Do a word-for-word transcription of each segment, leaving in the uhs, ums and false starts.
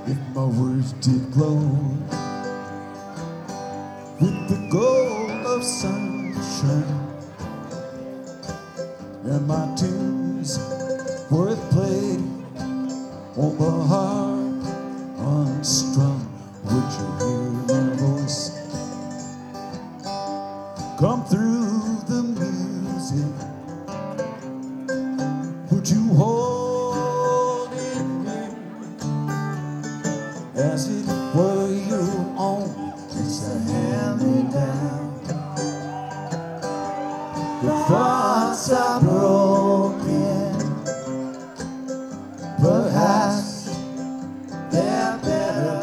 if my words did glow with the gold of sunshine, and my tunes worth played on the harp unstrung, would you hear my voice come through the music? Would you hold it near as it were your own? It's a hand-me-down. The thoughts are broken, perhaps they're better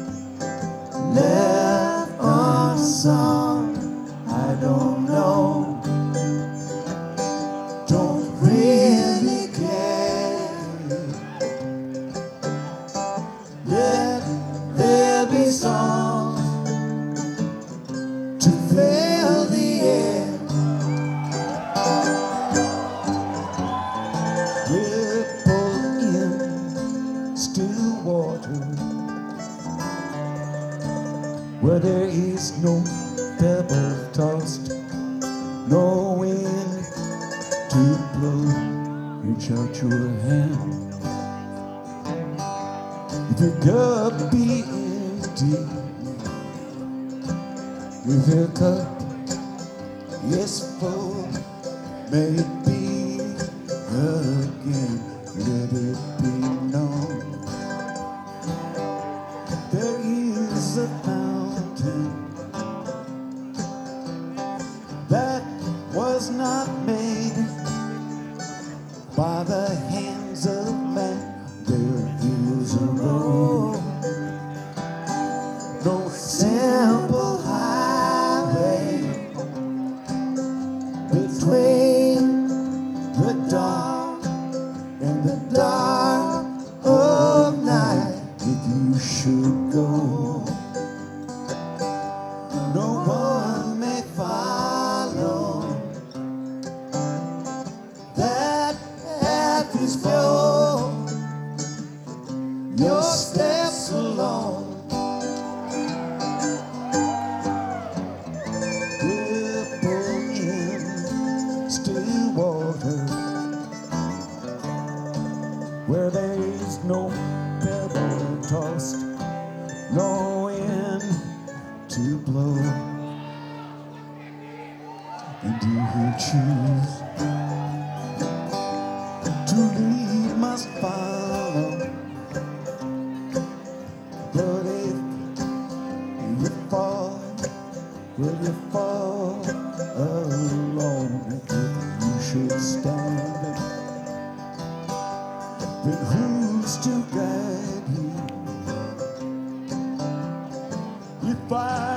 left unsung. I don't know, don't really care. Let there be songs to fill the air. Ripple in still water where there is no pebble tossed, no wind to blow. Reach out your hand. If your cup be empty, if your cup is full, may it be again. Let it be known there is a fountain that was not made by the hands of man. There is a road, no simple highway between the dark and the dark of night. If you should go, no one may follow. That path is pure, your steps alone. Ripple in still water where there is no pebble tossed, no wind to blow. And you who choose to lead must follow. But if you fall, will you fall alone? If you should stand, then who's to guide you? If I